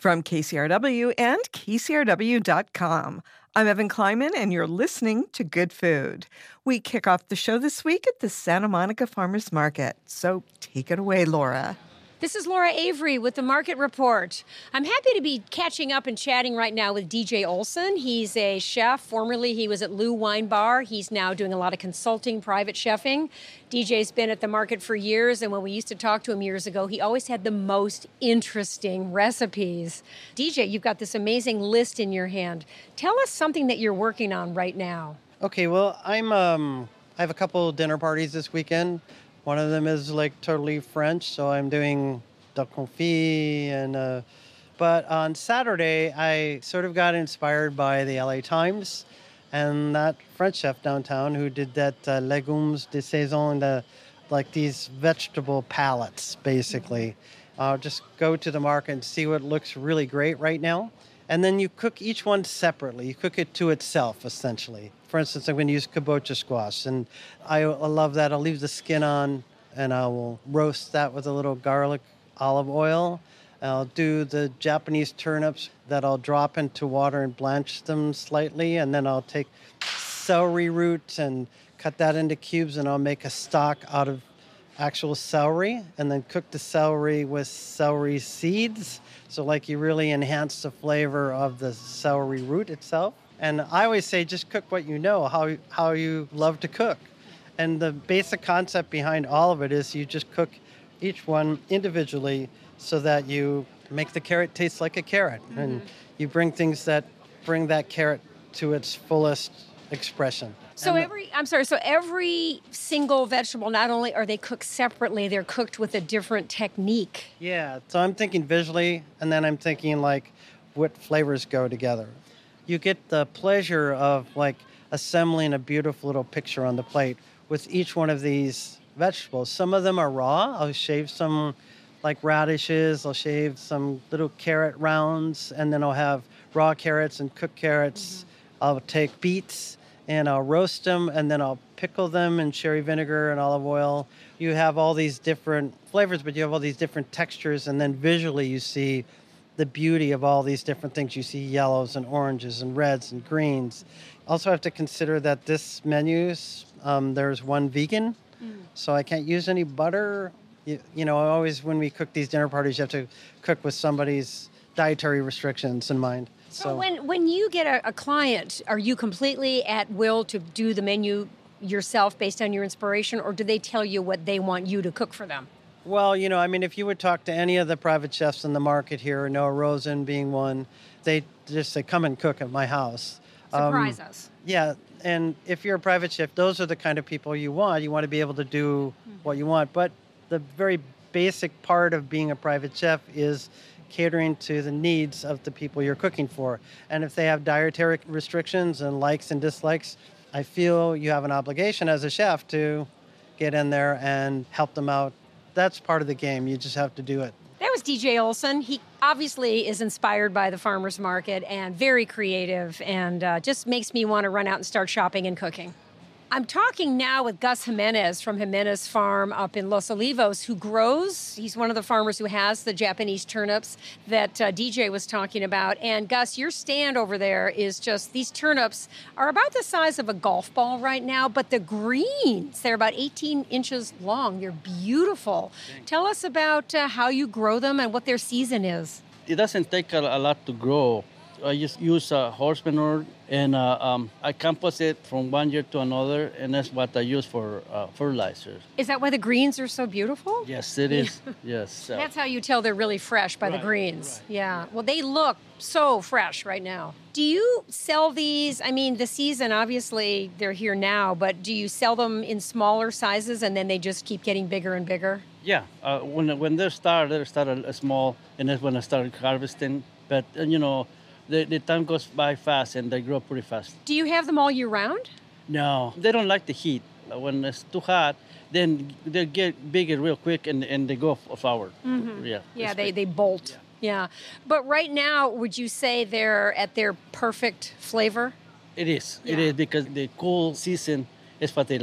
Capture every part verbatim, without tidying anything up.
From K C R W and K C R W dot com, I'm Evan Kleiman, and you're listening to Good Food. We kick off the show this week at the Santa Monica Farmers Market. So take it away, Laura. This is Laura Avery with the Market Report. I'm happy to be catching up and chatting right now with D J Olson. He's a chef. Formerly, he was at Lou Wine Bar. He's now doing a lot of consulting, private chefing. D J's been at the market for years, and when we used to talk to him years ago, he always had the most interesting recipes. D J, you've got this amazing list in your hand. Tell us something that you're working on right now. Okay, well, I'm um, I have a couple dinner parties this weekend. One of them is like totally French, so I'm doing duck confit. And uh, but on Saturday, I sort of got inspired by the L A Times and that French chef downtown who did that uh, légumes de saison, the, like these vegetable palettes, basically. Uh, just go to the market and see what looks really great right now. And then you cook each one separately. You cook it to itself, essentially. For instance, I'm going to use kabocha squash, and I, I love that. I'll leave the skin on, and I will roast that with a little garlic olive oil. I'll do the Japanese turnips that I'll drop into water and blanch them slightly, and then I'll take celery root and cut that into cubes, and I'll make a stock out of actual celery, and then cook the celery with celery seeds. So like you really enhance the flavor of the celery root itself. And I always say, just cook what you know, how how you love to cook. And the basic concept behind all of it is you just cook each one individually so that you make the carrot taste like a carrot. Mm-hmm. And you bring things that bring that carrot to its fullest expression. So every, I'm sorry, so every single vegetable, not only are they cooked separately, they're cooked with a different technique. Yeah, so I'm thinking visually, and then I'm thinking like what flavors go together. You get the pleasure of like assembling a beautiful little picture on the plate with each one of these vegetables. Some of them are raw. I'll shave some like radishes. I'll shave some little carrot rounds, and then I'll have raw carrots and cooked carrots. Mm-hmm. I'll take beets and I'll roast them, and then I'll pickle them in cherry vinegar and olive oil. You have all these different flavors, but you have all these different textures, and then visually you see the beauty of all these different things. You see yellows and oranges and reds and greens. Also have to consider that this menu, um, there's one vegan, mm. so I can't use any butter. You, you know, always when we cook these dinner parties, you have to cook with somebody's dietary restrictions in mind. So, so when, when you get a, a client, are you completely at will to do the menu yourself based on your inspiration, or do they tell you what they want you to cook for them? Well, you know, I mean, if you would talk to any of the private chefs in the market here, Noah Rosen being one, they just say, come and cook at my house. Surprise um, us. Yeah, and if you're a private chef, those are the kind of people you want. You want to be able to do mm-hmm. what you want. But the very basic part of being a private chef is catering to the needs of the people you're cooking for. And if they have dietary restrictions and likes and dislikes, I feel you have an obligation as a chef to get in there and help them out. That's part of the game. You just have to do it. That was D J Olson. He obviously is inspired by the farmers market and very creative, and uh, just makes me want to run out and start shopping and cooking. I'm talking now with Gus Jimenez from Jimenez Farm up in Los Olivos, who grows. He's one of the farmers who has the Japanese turnips that uh, D J was talking about. And Gus, your stand over there is just, these turnips are about the size of a golf ball right now, but the greens, they're about eighteen inches long. They're beautiful. Thanks. Tell us about uh, how you grow them and what their season is. It doesn't take a, a lot to grow. I just use uh, horse manure, and uh, um, I compost it from one year to another, and that's what I use for uh, fertilizer. Is that why the greens are so beautiful? Yes, it is. Yes. So. That's how you tell they're really fresh, by right, the greens. Right. Yeah. Well, they look so fresh right now. Do you sell these? I mean, the season, obviously, they're here now, but do you sell them in smaller sizes, and then they just keep getting bigger and bigger? Yeah. Uh, when when they start, they start a, small, and that's when I started harvesting. But, uh, you know, The, the time goes by fast, and they grow pretty fast. Do you have them all year round? No, they don't like the heat. When it's too hot, then they get bigger real quick, and, and they go forward. Mm-hmm. Yeah, yeah, they, they bolt. Yeah. yeah. But right now, would you say they're at their perfect flavor? It is. Yeah. It is, because the cool season is what they like.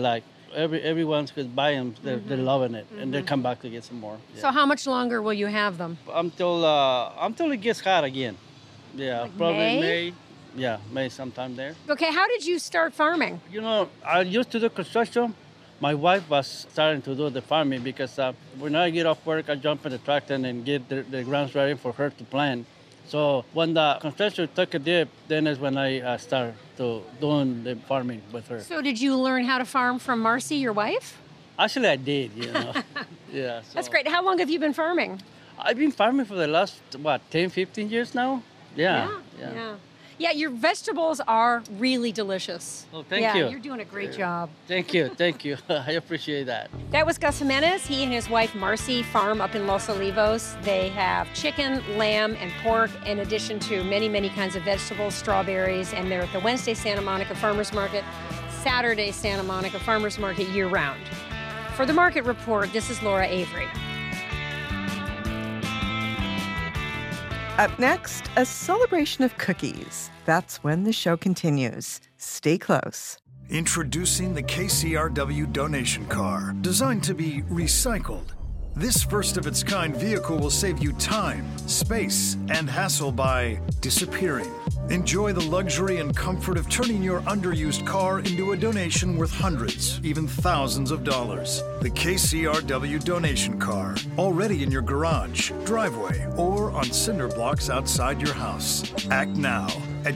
every everyone who's buying them, they're, they're loving it, and they come back to get some more. Yeah. So how much longer will you have them? Until uh, until it gets hot again. Yeah, Like probably May? May. Yeah, May sometime there. Okay, how did you start farming? You know, I used to do construction. My wife was starting to do the farming because uh, when I get off work, I jump in the tractor and get the, the grounds ready for her to plant. So when the construction took a dip, then is when I uh, started to doing the farming with her. So did you learn how to farm from Marcy, your wife? Actually, I did, you know. yeah. So That's great. How long have you been farming? I've been farming for the last, what, ten, fifteen years now? Yeah. Yeah. Yeah, yeah your vegetables are really delicious. Oh, thank yeah, you. You're doing a great job. Thank you. Thank you. I appreciate that. That was Gus Jimenez. He and his wife Marcy farm up in Los Olivos. They have chicken, lamb, and pork, in addition to many, many kinds of vegetables, strawberries, and they're at the Wednesday Santa Monica Farmers Market, Saturday Santa Monica Farmers Market year-round. For the Market Report, this is Laura Avery. Up next, a celebration of cookies. That's when the show continues. Stay close. Introducing the K C R W donation car, designed to be recycled. This first-of-its-kind vehicle will save you time, space, and hassle by disappearing. Enjoy the luxury and comfort of turning your underused car into a donation worth hundreds, even thousands of dollars. The K C R W donation car, already in your garage, driveway, or on cinder blocks outside your house. Act now at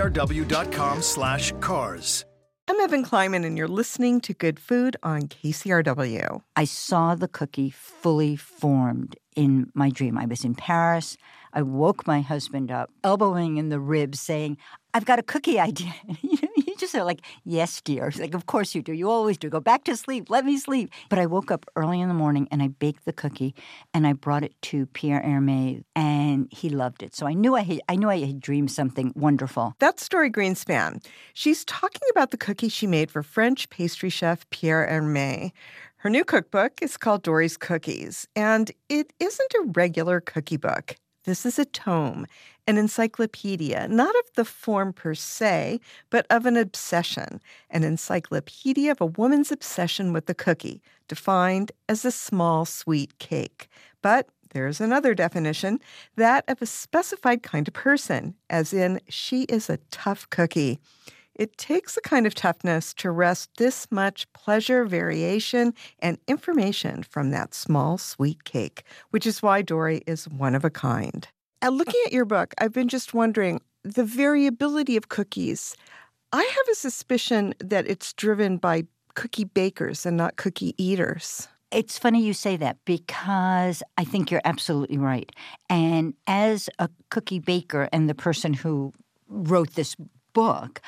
kcrw.com slash cars. I'm Evan Kleiman, and you're listening to Good Food on K C R W. I saw the cookie fully formed in my dream. I was in Paris. I woke my husband up, elbowing in the ribs, saying, I've got a cookie idea. You know, you just are like, yes, dear. He's like, of course you do. You always do. Go back to sleep. Let me sleep. But I woke up early in the morning, and I baked the cookie, and I brought it to Pierre Hermé, and he loved it. So I knew I had, I knew I had dreamed something wonderful. That's Dory Greenspan. She's talking about the cookie she made for French pastry chef Pierre Hermé. Her new cookbook is called Dory's Cookies, and it isn't a regular cookie book. This is a tome, an encyclopedia, not of the form per se, but of an obsession, an encyclopedia of a woman's obsession with the cookie, defined as a small sweet cake. But there's another definition, that of a specified kind of person, as in she is a tough cookie. It takes a kind of toughness to wrest this much pleasure, variation, and information from that small, sweet cake, which is why Dory is one of a kind. And looking at your book, I've been just wondering, the variability of cookies. I have a suspicion that it's driven by cookie bakers and not cookie eaters. It's funny you say that because I think you're absolutely right. And as a cookie baker and the person who wrote this book,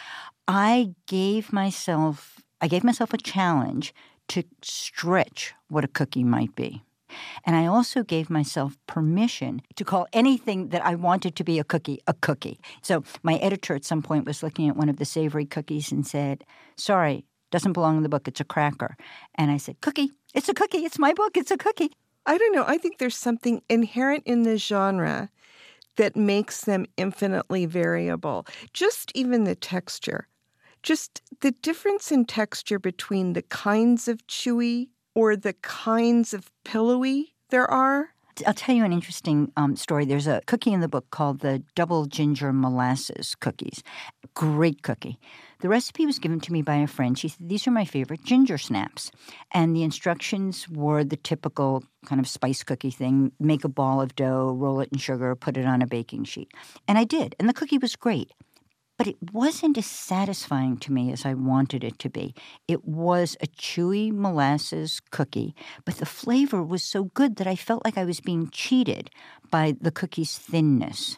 I gave myself I gave myself a challenge to stretch what a cookie might be. And I also gave myself permission to call anything that I wanted to be a cookie a cookie. So my editor at some point was looking at one of the savory cookies and said, sorry, doesn't belong in the book, it's a cracker. And I said, cookie, it's a cookie, it's my book, it's a cookie. I don't know, I think there's something inherent in the genre that makes them infinitely variable. Just even the texture. Just the difference in texture between the kinds of chewy or the kinds of pillowy there are. I'll tell you an interesting um, story. There's a cookie in the book called the Double Ginger Molasses Cookies. Great cookie. The recipe was given to me by a friend. She said, these are my favorite ginger snaps. And the instructions were the typical kind of spice cookie thing. Make a ball of dough, roll it in sugar, put it on a baking sheet. And I did. And the cookie was great. But it wasn't as satisfying to me as I wanted it to be. It was a chewy molasses cookie, but the flavor was so good that I felt like I was being cheated by the cookie's thinness.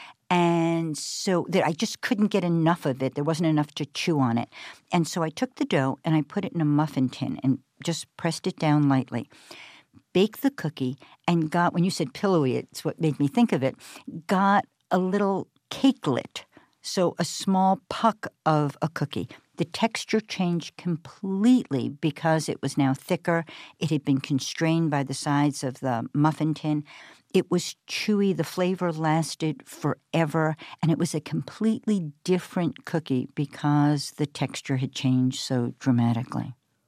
And so that I just couldn't get enough of it. There wasn't enough to chew on it. And so I took the dough and I put it in a muffin tin and just pressed it down lightly. Baked the cookie and got, when you said pillowy, it's what made me think of it, got a little cakelet. So a small puck of a cookie. The texture changed completely because it was now thicker. It had been constrained by the sides of the muffin tin. It was chewy. The flavor lasted forever. And it was a completely different cookie because the texture had changed so dramatically.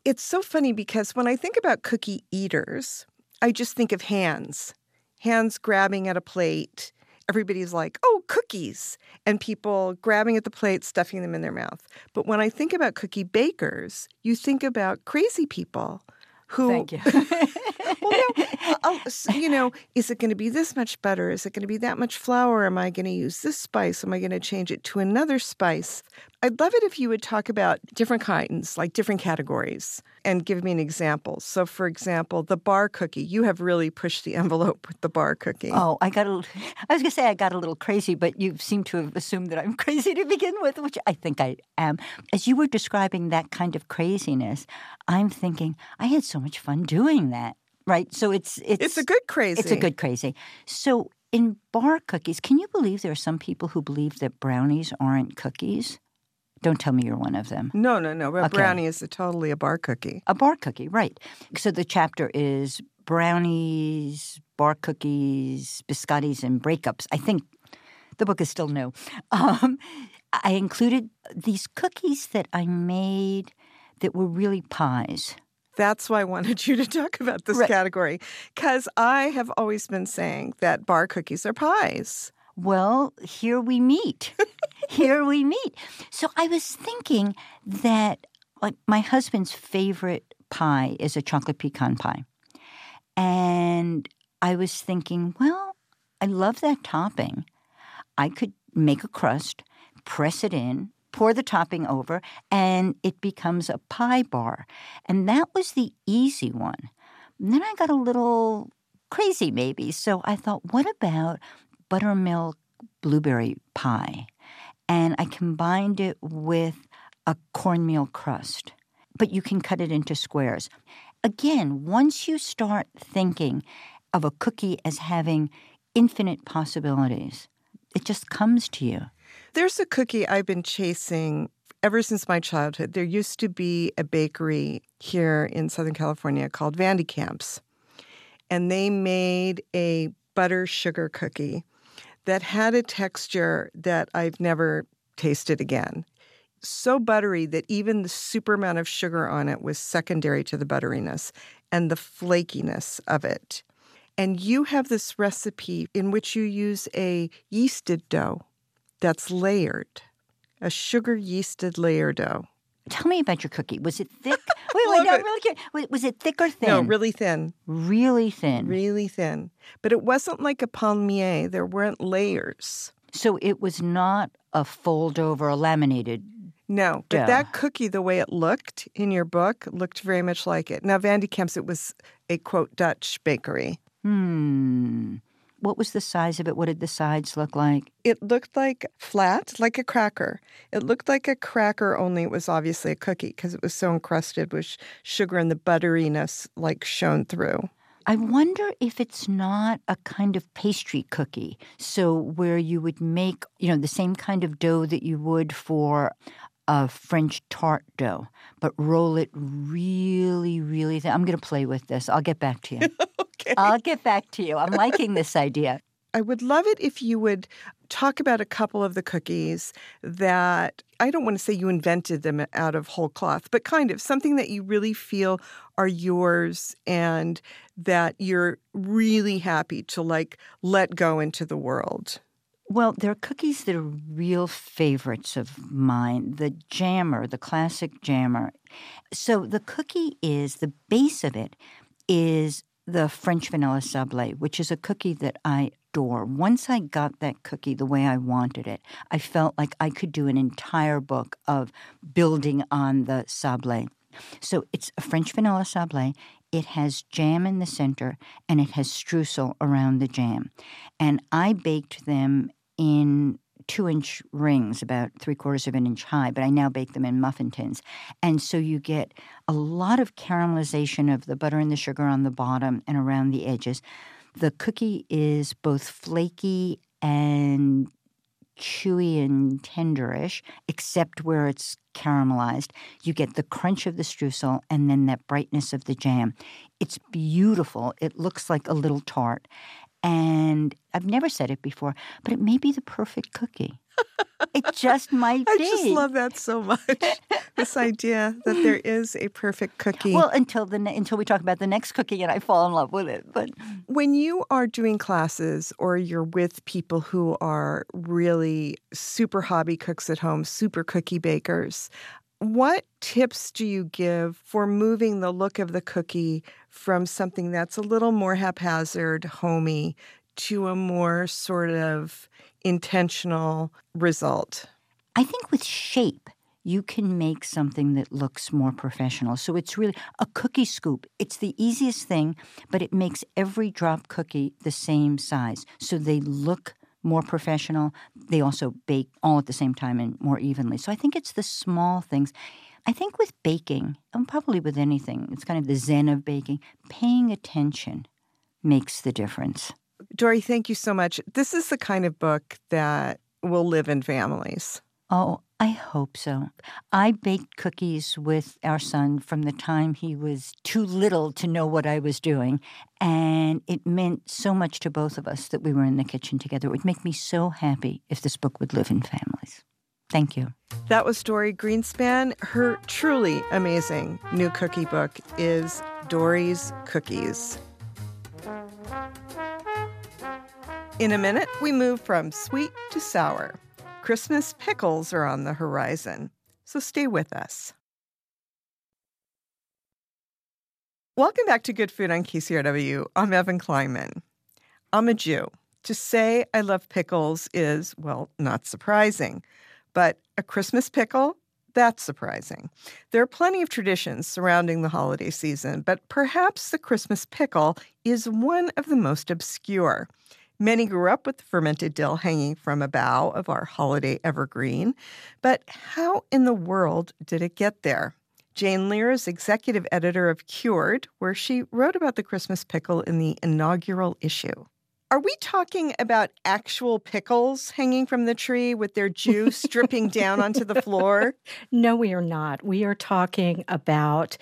It's so funny because when I think about cookie eaters, I just think of hands, hands grabbing at a plate. Everybody's like, oh, cookies, and people grabbing at the plate, stuffing them in their mouth. But when I think about cookie bakers, you think about crazy people who... Thank you. Well, no, I'll, you know, is it going to be this much butter? Is it going to be that much flour? Am I going to use this spice? Am I going to change it to another spice? I'd love it if you would talk about different kinds, like different categories, and give me an example. So, for example, the bar cookie. You have really pushed the envelope with the bar cookie. Oh, I got a little, I was going to say I got a little crazy, but you seem to have assumed that I'm crazy to begin with, which I think I am. As you were describing that kind of craziness, I'm thinking, I had so much fun doing that. Right, so it's it's It's a good crazy. It's a good crazy. So in bar cookies, can you believe there are some people who believe that brownies aren't cookies? Don't tell me you're one of them. No, no, no. A Okay. brownie is a, totally a bar cookie. A bar cookie, right. So the chapter is brownies, bar cookies, biscottis, and breakups. I think the book is still new. Um, I included these cookies that I made that were really pies. That's why I wanted you to talk about this Right. category, because I have always been saying that bar cookies are pies. Well, here we meet. Here we meet. So I was thinking that like my husband's favorite pie is a chocolate pecan pie. And I was thinking, well, I love that topping. I could make a crust, press it in, pour the topping over, and it becomes a pie bar. And that was the easy one. And then I got a little crazy maybe. So I thought, what about buttermilk blueberry pie? And I combined it with a cornmeal crust. But you can cut it into squares. Again, once you start thinking of a cookie as having infinite possibilities, it just comes to you. There's a cookie I've been chasing ever since my childhood. There used to be a bakery here in Southern California called Vandy Camps, and they made a butter sugar cookie that had a texture that I've never tasted again. So buttery that even the super amount of sugar on it was secondary to the butteriness and the flakiness of it. And you have this recipe in which you use a yeasted dough that's layered, a sugar yeasted layer dough. Tell me about your cookie. Was it thick? Wait, wait, Love no, it. I'm really curious. Was- Was it thick or thin? No, really thin, Really thin. really thin. But it wasn't like a palmier. There weren't layers. So it was not a fold over, a laminated. No, but Dough. that cookie, the way it looked in your book, looked very much like it. Now, Vandy Camps, it was a, quote, Dutch bakery. Hmm. What was the size of it? What did the sides look like? It looked like flat, like a cracker. It looked like a cracker, only it was obviously a cookie because it was so encrusted with sh- sugar and the butteriness like shone through. I wonder if it's not a kind of pastry cookie. So where you would make, you know, the same kind of dough that you would for a French tart dough, but roll it really, really thin. I'm going to play with this. I'll get back to you. Okay. I'll get back to you. I'm liking this idea. I would love it if you would talk about a couple of the cookies that, I don't want to say you invented them out of whole cloth, but kind of something that you really feel are yours and that you're really happy to like let go into the world. Well, there are cookies that are real favorites of mine. The jammer, the classic jammer. So the cookie is, the base of it is the French vanilla sablé, which is a cookie that I adore. Once I got that cookie the way I wanted it, I felt like I could do an entire book of building on the sablé. So it's a French vanilla sablé. It has jam in the center, and it has streusel around the jam. And I baked them in two-inch rings, about three-quarters of an inch high, but I now bake them in muffin tins. And so you get a lot of caramelization of the butter and the sugar on the bottom and around the edges. The cookie is both flaky and chewy and tenderish, except where it's caramelized. You get the crunch of the streusel and then that brightness of the jam. It's beautiful. It looks like a little tart. And I've never said it before, but it may be the perfect cookie. It just might I be. just love that so much. this idea that there is a perfect cookie. Well, until the ne- until we talk about the next cookie and I fall in love with it. But when you are doing classes or you're with people who are really super hobby cooks at home, super cookie bakers, what tips do you give for moving the look of the cookie from something that's a little more haphazard, homey, to a more sort of intentional result? I think with shape, you can make something that looks more professional. So it's really a cookie scoop. It's the easiest thing, but it makes every drop cookie the same size. So they look more professional. They also bake all at the same time and more evenly. So I think it's the small things. I think with baking, and probably with anything, it's kind of the zen of baking, paying attention makes the difference. Dory, thank you so much. This is the kind of book that will live in families. Oh, I hope so. I baked cookies with our son from the time he was too little to know what I was doing, and it meant so much to both of us that we were in the kitchen together. It would make me so happy if this book would live in families. Thank you. That was Dory Greenspan. Her truly amazing new cookie book is Dory's Cookies. In a minute, we move from sweet to sour. Christmas pickles are on the horizon, so stay with us. Welcome back to Good Food on K C R W. I'm Evan Kleinman. I'm a Jew. To say I love pickles is, well, not surprising. But a Christmas pickle? That's surprising. There are plenty of traditions surrounding the holiday season, but perhaps the Christmas pickle is one of the most obscure. Many grew up with the fermented dill hanging from a bough of our holiday evergreen. But how in the world did it get there? Jane Lear is executive editor of Cured, where she wrote about the Christmas pickle in the inaugural issue. Are we talking about actual pickles hanging from the tree with their juice dripping down onto the floor? No, we are not. We are talking about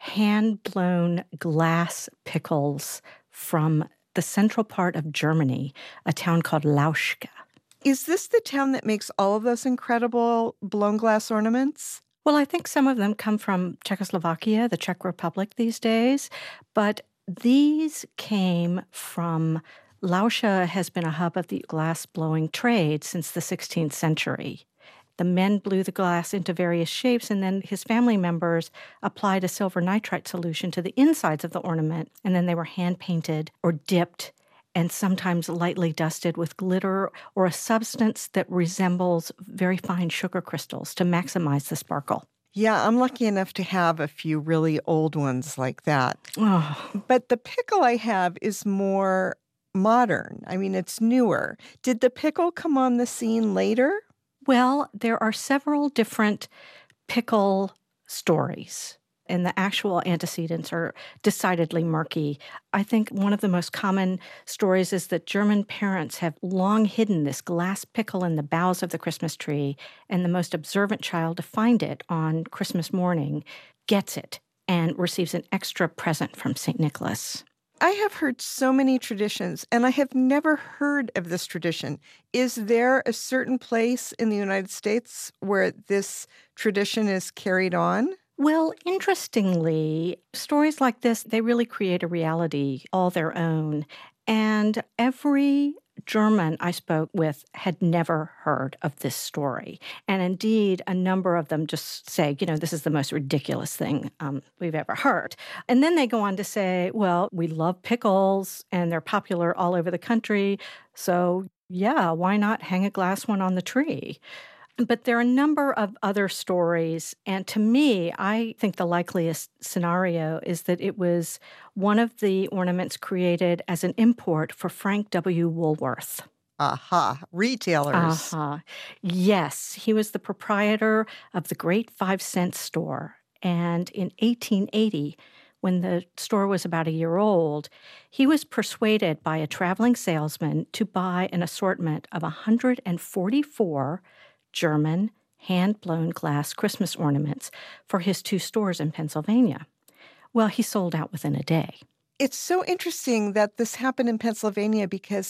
hand-blown glass pickles from the central part of Germany, a town called Lauschka. Is this the town that makes all of those incredible blown glass ornaments? Well, I think some of them come from Czechoslovakia, the Czech Republic these days, but these came from Lauschka has been a hub of the glass-blowing trade since the sixteenth century. The men blew the glass into various shapes, and then his family members applied a silver nitrite solution to the insides of the ornament, and then they were hand-painted or dipped and sometimes lightly dusted with glitter or a substance that resembles very fine sugar crystals to maximize the sparkle. Yeah, I'm lucky enough to have a few really old ones like that. Oh. But the pickle I have is more modern. I mean, it's newer. Did the pickle come on the scene later? Well, there are several different pickle stories, and the actual antecedents are decidedly murky. I think one of the most common stories is that German parents have long hidden this glass pickle in the boughs of the Christmas tree, and the most observant child to find it on Christmas morning gets it and receives an extra present from Saint Nicholas. I have heard so many traditions, and I have never heard of this tradition. Is there a certain place in the United States where this tradition is carried on? Well, interestingly, stories like this, they really create a reality all their own. And every German I spoke with had never heard of this story. And indeed, a number of them just say, you know, this is the most ridiculous thing um, we've ever heard. And then they go on to say, well, we love pickles and they're popular all over the country. So yeah, why not hang a glass one on the tree? But there are a number of other stories, and to me, I think the likeliest scenario is that it was one of the ornaments created as an import for Frank W. Woolworth. Aha, retailers. Aha. Yes, he was the proprietor of the Great Five Cent Store, and in eighteen eighty, when the store was about a year old, he was persuaded by a traveling salesman to buy an assortment of one hundred forty-four German hand-blown glass Christmas ornaments for his two stores in Pennsylvania. Well, he sold out within a day. It's so interesting that this happened in Pennsylvania because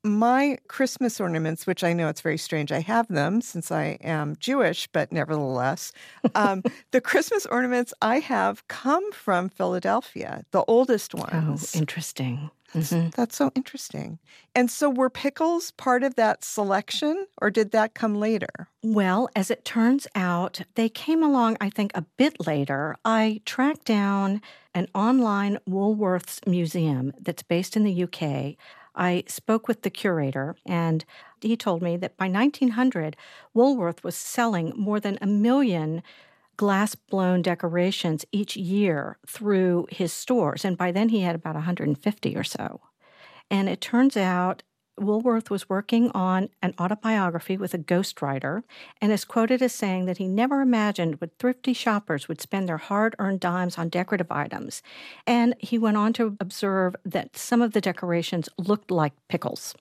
my Christmas ornaments, which I know it's very strange, I have them since I am Jewish, but nevertheless, um, the Christmas ornaments I have come from Philadelphia, the oldest ones. Oh, interesting. That's, Mm-hmm. that's so interesting. And so were pickles part of that selection, or did that come later? Well, as it turns out, they came along, I think, a bit later. I tracked down an online Woolworths museum that's based in the U K. I spoke with the curator, and he told me that by nineteen hundred, Woolworth was selling more than a million glass-blown decorations each year through his stores. And by then, he had about one hundred fifty or so. And it turns out Woolworth was working on an autobiography with a ghostwriter and is quoted as saying that he never imagined what thrifty shoppers would spend their hard-earned dimes on decorative items. And he went on to observe that some of the decorations looked like pickles.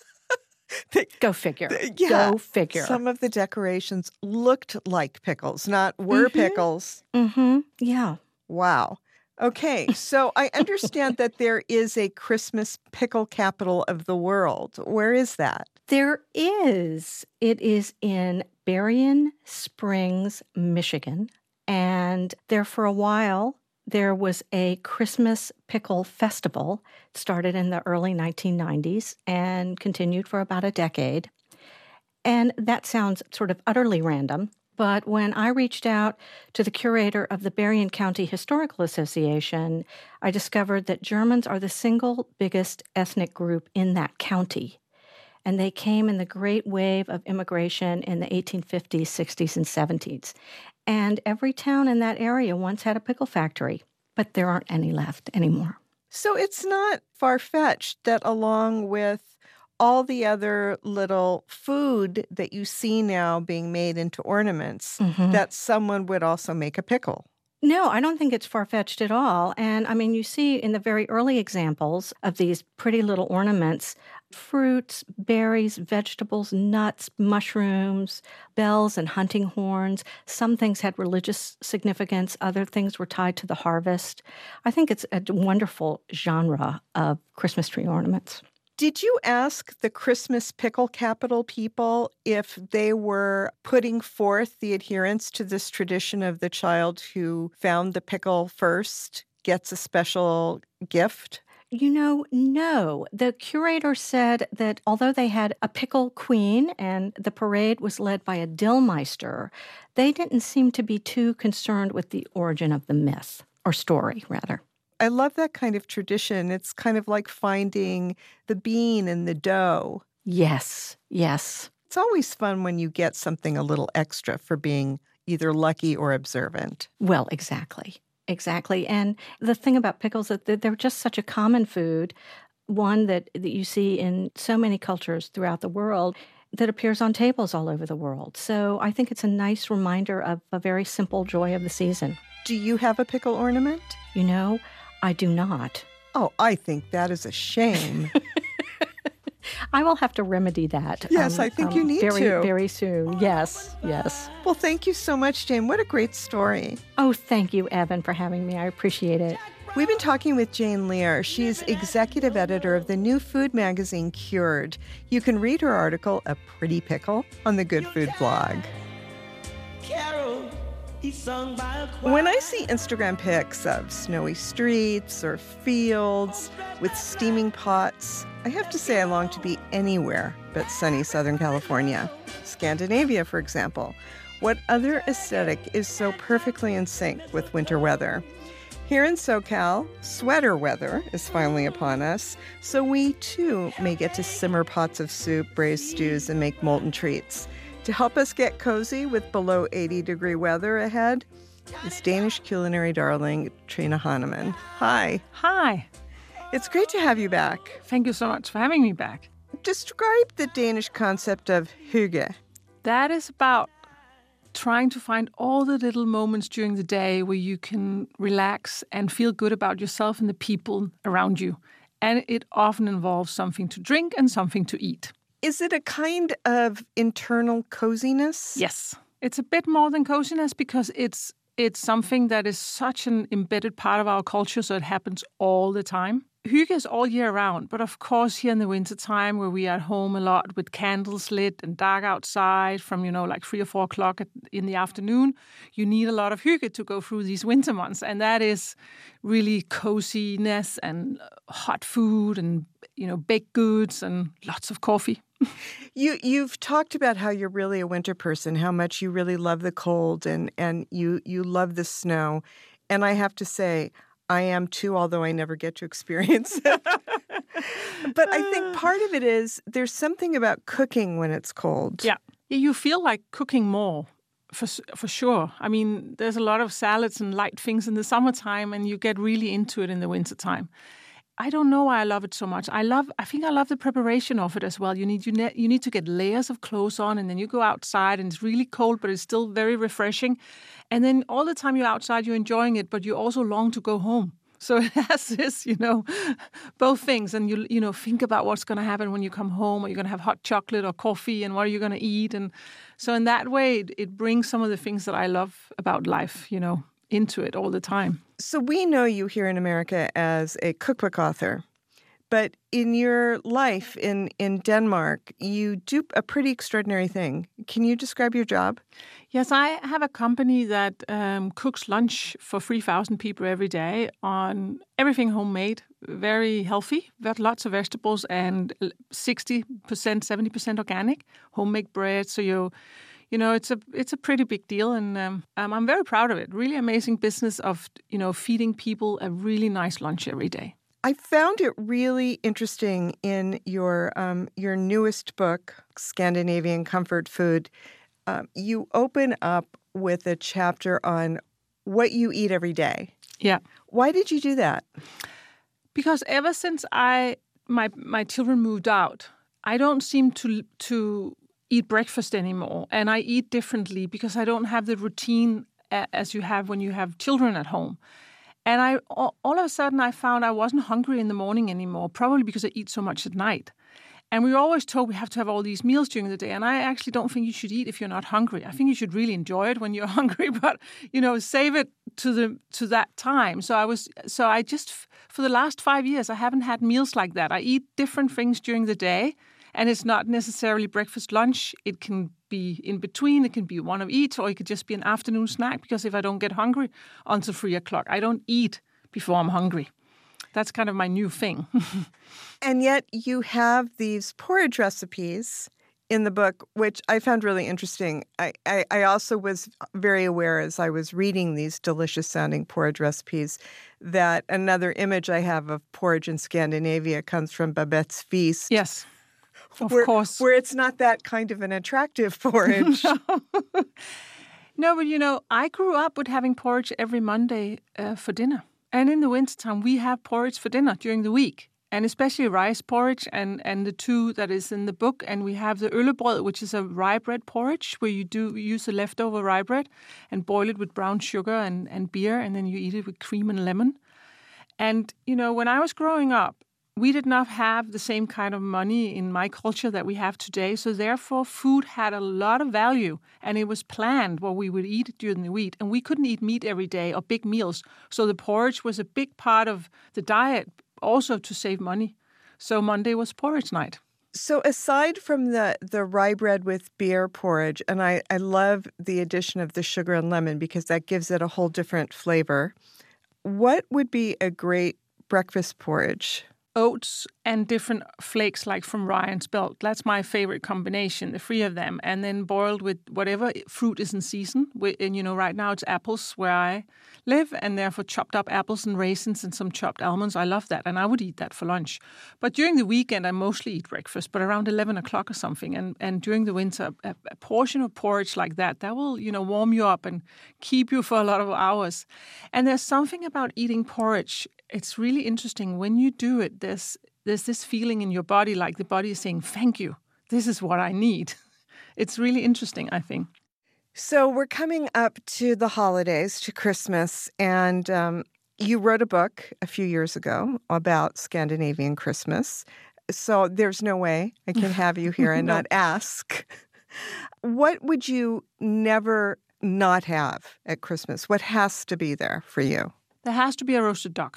They- Go figure. Th- yeah, Go figure. Some of the decorations looked like pickles, not were Mm-hmm. pickles. Mm-hmm. Yeah. Wow. Okay, so I understand that there is a Christmas pickle capital of the world. Where is that? There is. It is in Berrien Springs, Michigan. And there for a while, there was a Christmas pickle festival. It started in the early nineteen nineties and continued for about a decade. And that sounds sort of utterly random. But when I reached out to the curator of the Berrien County Historical Association, I discovered that Germans are the single biggest ethnic group in that county. And they came in the great wave of immigration in the eighteen fifties, sixties, and seventies. And every town in that area once had a pickle factory, but there aren't any left anymore. So it's not far-fetched that along with all the other little food that you see now being made into ornaments, Mhm. that someone would also make a pickle. No, I don't think it's far-fetched at all. And I mean, you see in the very early examples of these pretty little ornaments, fruits, berries, vegetables, nuts, mushrooms, bells and hunting horns. Some things had religious significance. Other things were tied to the harvest. I think it's a wonderful genre of Christmas tree ornaments. Did you ask the Christmas pickle capital people if they were putting forth the adherence to this tradition of the child who found the pickle first gets a special gift? You know, no. The curator said that although they had a pickle queen and the parade was led by a Dillmeister, they didn't seem to be too concerned with the origin of the myth, or story, rather. I love that kind of tradition. It's kind of like finding the bean in the dough. Yes, yes. It's always fun when you get something a little extra for being either lucky or observant. Well, exactly. Exactly. And the thing about pickles is that they're just such a common food, one that, that you see in so many cultures throughout the world, that appears on tables all over the world. So I think it's a nice reminder of a very simple joy of the season. Do you have a pickle ornament? You know, I do not. Oh, I think that is a shame. I will have to remedy that. Yes, I think you need very, to. Very soon. Yes, yes. Well, thank you so much, Jane. What a great story. Oh, thank you, Evan, for having me. I appreciate it. We've been talking with Jane Lear. She's executive editor of the new food magazine Cured. You can read her article, A Pretty Pickle, on the Good Food blog. Carol, he's sung by a choir. When I see Instagram pics of snowy streets or fields with steaming pots, I have to say I long to be anywhere but sunny Southern California. Scandinavia, for example. What other aesthetic is so perfectly in sync with winter weather? Here in SoCal, sweater weather is finally upon us, so we too may get to simmer pots of soup, braise stews, and make molten treats. To help us get cozy with below eighty degree weather ahead is Danish culinary darling Trine Hahnemann. Hi. Hi. It's great to have you back. Thank you so much for having me back. Describe the Danish concept of hygge. That is about trying to find all the little moments during the day where you can relax and feel good about yourself and the people around you. And it often involves something to drink and something to eat. Is it a kind of internal coziness? Yes. It's a bit more than coziness because it's it's something that is such an embedded part of our culture, so it happens all the time. hygge is all year round, but of course here in the winter time where we are at home a lot with candles lit and dark outside from, you know, like three or four o'clock at, in the afternoon, you need a lot of hygge to go through these winter months. And that is really coziness and hot food and, you know, baked goods and lots of coffee. You, you've talked about how you're really a winter person, how much you really love the cold and, and you, you love the snow. And I have to say, I am too, although I never get to experience it. But I think part of it is there's something about cooking when it's cold. Yeah. You feel like cooking more, for for sure. I mean, there's a lot of salads and light things in the summertime, and you get really into it in the wintertime. I don't know why I love it so much. I love. I think I love the preparation of it as well. You need you, ne- you need to get layers of clothes on, and then you go outside, and it's really cold, but it's still very refreshing. And then all the time you're outside, you're enjoying it, but you also long to go home. So it has this, you know, both things. And you you know think about what's going to happen when you come home. Are you going to have hot chocolate or coffee, and what are you going to eat? And so in that way, it, it brings some of the things that I love about life, you know, into it all the time. So we know you here in America as a cookbook author, but in your life in, in Denmark, you do a pretty extraordinary thing. Can you describe your job? Yes, I have a company that um, cooks lunch for three thousand people every day on everything homemade, very healthy, with lots of vegetables and sixty percent, seventy percent organic, homemade bread. So you You know, it's a it's a pretty big deal, and um, um, I'm very proud of it. Really amazing business of, you know, feeding people a really nice lunch every day. I found it really interesting in your um, your newest book, Scandinavian Comfort Food. Um, you open up with a chapter on what you eat every day. Yeah. Why did you do that? Because ever since I my my children moved out, I don't seem to to. eat breakfast anymore, and I eat differently because I don't have the routine as you have when you have children at home. And I all of a sudden I found I wasn't hungry in the morning anymore, probably because I eat so much at night. And we were always told we have to have all these meals during the day, and I actually don't think you should eat if you're not hungry. I think you should really enjoy it when you're hungry, but, you know, save it to the to that time. So I was so I just for the last five years I haven't had meals like that. I eat different things during the day. And it's not necessarily breakfast, lunch. It can be in between. It can be one of each, or it could just be an afternoon snack, because if I don't get hungry until three o'clock, I don't eat before I'm hungry. That's kind of my new thing. And yet you have these porridge recipes in the book, which I found really interesting. I, I, I also was very aware as I was reading these delicious-sounding porridge recipes that another image I have of porridge in Scandinavia comes from Babette's Feast. Yes. Of where, course. Where it's not that kind of an attractive porridge. no. no, but you know, I grew up with having porridge every Monday uh, for dinner. And in the wintertime, we have porridge for dinner during the week. And especially rice porridge and, and the two that is in the book. And we have the øllebrød, which is a rye bread porridge, where you do use the leftover rye bread and boil it with brown sugar and, and beer. And then you eat it with cream and lemon. And, you know, when I was growing up, we did not have the same kind of money in my culture that we have today. So therefore, food had a lot of value, and it was planned what we would eat during the week. And we couldn't eat meat every day or big meals. So the porridge was a big part of the diet, also to save money. So Monday was porridge night. So aside from the, the rye bread with beer porridge, and I, I love the addition of the sugar and lemon because that gives it a whole different flavor, what would be a great breakfast porridge? Oats and different flakes like from rye and spelt. That's my favorite combination, the three of them. And then boiled with whatever fruit is in season. And, you know, right now it's apples where I live, and therefore chopped up apples and raisins and some chopped almonds. I love that, and I would eat that for lunch. But during the weekend, I mostly eat breakfast, but around eleven o'clock or something. And, and during the winter, a, a portion of porridge like that, that will, you know, warm you up and keep you for a lot of hours. And there's something about eating porridge. It's really interesting. When you do it, there's there's this feeling in your body, like the body is saying, thank you. This is what I need. It's really interesting, I think. So we're coming up to the holidays, to Christmas, and um, you wrote a book a few years ago about Scandinavian Christmas. So there's no way I can have you here and No. not ask. What would you never not have at Christmas? What has to be there for you? There has to be a roasted duck.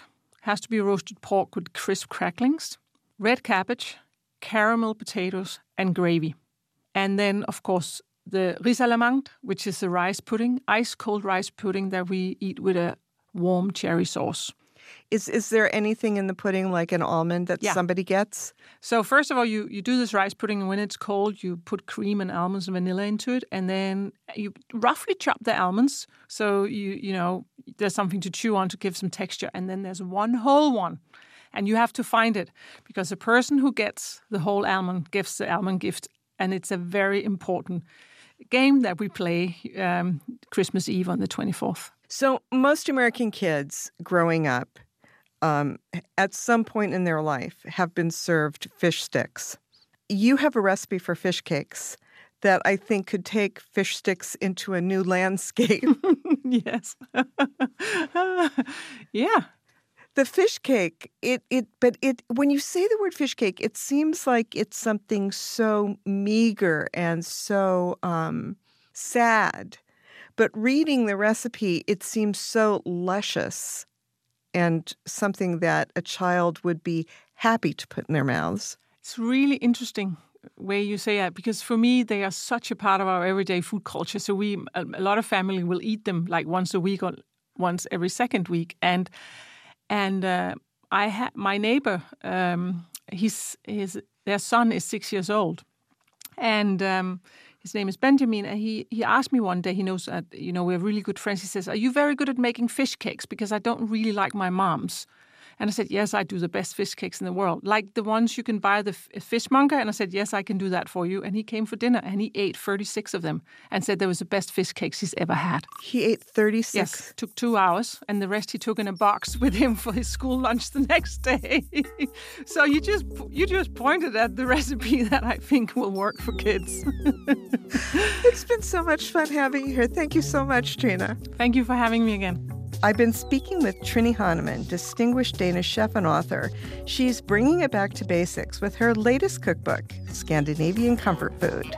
has to be roasted pork with crisp cracklings, red cabbage, caramel potatoes, and gravy. And then, of course, the riz à l'amande, which is the rice pudding, ice-cold rice pudding that we eat with a warm cherry sauce. Is is there anything in the pudding like an almond that Yeah. somebody gets? So first of all, you, you do this rice pudding, and when it's cold, you put cream and almonds and vanilla into it, and then you roughly chop the almonds. So you you know there's something to chew on to give some texture, and then there's one whole one, and you have to find it because the person who gets the whole almond gives the almond gift, and it's a very important game that we play um, Christmas Eve on the twenty-fourth. So most American kids growing up, um, at some point in their life, have been served fish sticks. You have a recipe for fish cakes that I think could take fish sticks into a new landscape. Yes. Yeah. The fish cake, it it but it when you say the word fish cake, it seems like it's something so meager and so um, sad. But reading the recipe, it seems so luscious and something that a child would be happy to put in their mouths. It's really interesting way you say that, because for me, they are such a part of our everyday food culture. So we, a, a lot of family will eat them like once a week or once every second week. And and uh, I ha- my neighbor, um, his his their son is six years old, and um, his name is Benjamin. And he he asked me one day. He knows that you know we're really good friends. He says, "Are you very good at making fish cakes? Because I don't really like my mom's." And I said, yes, I do the best fish cakes in the world. Like the ones you can buy at the f- fishmonger. And I said, yes, I can do that for you. And he came for dinner and he ate thirty-six of them and said there was the best fish cakes he's ever had. He ate thirty-six? Yes, took two hours. And the rest he took in a box with him for his school lunch the next day. So you just you just pointed at the recipe that I think will work for kids. It's been so much fun having you here. Thank you so much, Trine. Thank you for having me again. I've been speaking with Trine Hanemann, distinguished Danish chef and author. She's bringing it back to basics with her latest cookbook, Scandinavian Comfort Food.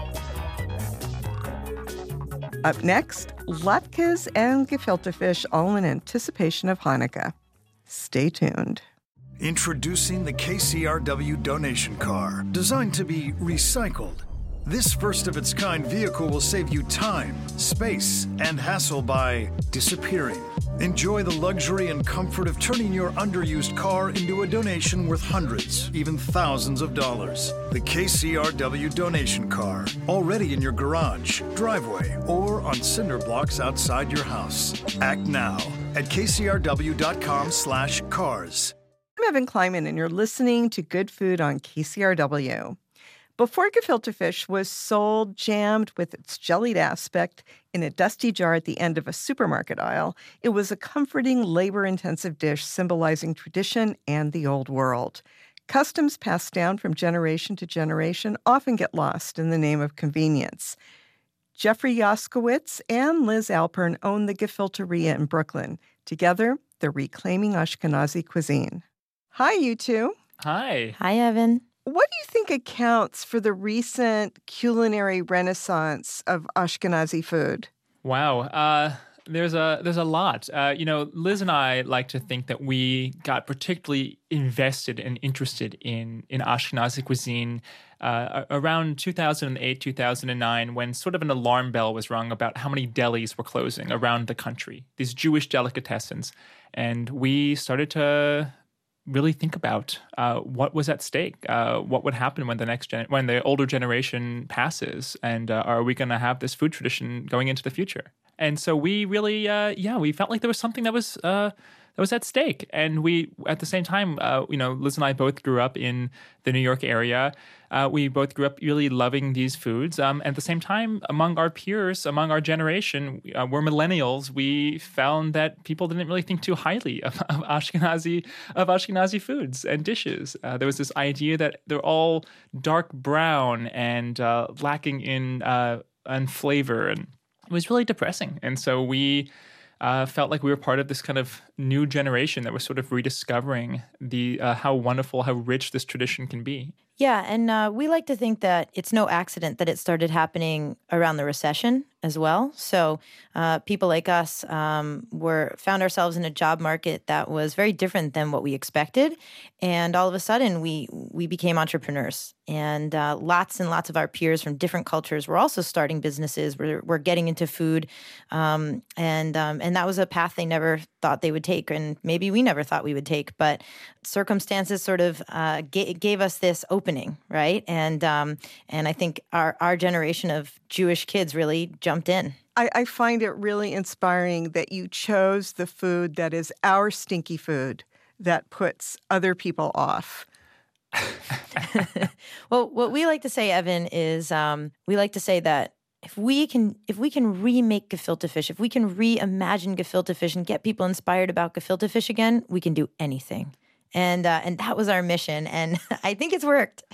Up next, latkes and gefilte fish, all in anticipation of Hanukkah. Stay tuned. Introducing the K C R W donation car, designed to be recycled. This first-of-its-kind vehicle will save you time, space, and hassle by disappearing. Enjoy the luxury and comfort of turning your underused car into a donation worth hundreds, even thousands of dollars. The K C R W donation car, already in your garage, driveway, or on cinder blocks outside your house. Act now at kcrw.com slash cars. I'm Evan Kleiman, and you're listening to Good Food on K C R W. Before gefilte fish was sold jammed with its jellied aspect in a dusty jar at the end of a supermarket aisle, it was a comforting, labor-intensive dish symbolizing tradition and the old world. Customs passed down from generation to generation often get lost in the name of convenience. Jeffrey Yoskowitz and Liz Alpern own the Gefilteria in Brooklyn. Together, they're reclaiming Ashkenazi cuisine. Hi, you two. Hi. Hi, Evan. What do you think accounts for the recent culinary renaissance of Ashkenazi food? Wow. Uh, there's a there's a lot. Uh, you know, Liz and I like to think that we got particularly invested and interested in, in Ashkenazi cuisine uh, around two thousand eight, two thousand nine, when sort of an alarm bell was rung about how many delis were closing around the country, these Jewish delicatessens. And we started to really think about uh, what was at stake, uh, what would happen when the next gen- when the older generation passes, and uh, are we going to have this food tradition going into the future? And so we really, uh, yeah, we felt like there was something that was uh, that was at stake. And we, at the same time, uh, you know, Liz and I both grew up in the New York area. Uh, we both grew up really loving these foods. Um, at the same time, among our peers, among our generation, uh, we're millennials. We found that people didn't really think too highly of, of Ashkenazi of Ashkenazi foods and dishes. Uh, there was this idea that they're all dark brown and uh, lacking in uh, in flavor, and it was really depressing. And so we Uh, felt like we were part of this kind of new generation that was sort of rediscovering the uh, how wonderful, how rich this tradition can be. Yeah, and uh, we like to think that it's no accident that it started happening around the recession. as well. So uh, people like us um, were found ourselves in a job market that was very different than what we expected. And all of a sudden, we we became entrepreneurs. And uh, lots and lots of our peers from different cultures were also starting businesses. We're, we're getting into food. Um, and um, and that was a path they never thought they would take. And maybe we never thought we would take. But circumstances sort of uh, ga- gave us this opening, right? And um, and I think our, our generation of Jewish kids really jumped in. I, I find it really inspiring that you chose the food that is our stinky food that puts other people off. Well, what we like to say, Evan, is um, we like to say that if we can if we can remake gefilte fish, if we can reimagine gefilte fish and get people inspired about gefilte fish again, we can do anything. And uh, and that was our mission, and I think it's worked.